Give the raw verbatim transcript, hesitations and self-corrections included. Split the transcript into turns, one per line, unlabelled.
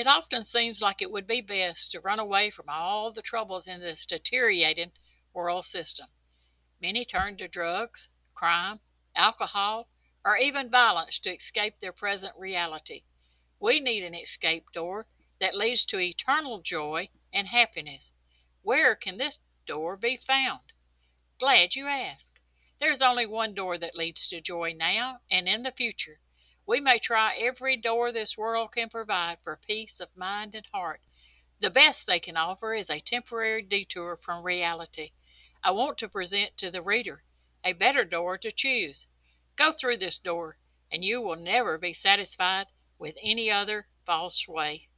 It often seems like it would be best to run away from all the troubles in this deteriorating world system. Many turn to drugs, crime, alcohol, or even violence to escape their present reality. We need an escape door that leads to eternal joy and happiness. Where can this door be found? Glad you asked. There's only one door that leads to joy now and in the future. We may try every door this world can provide for peace of mind and heart. The best they can offer is a temporary detour from reality. I want to present to the reader a better door to choose. Go through this door, and you will never be satisfied with any other false way.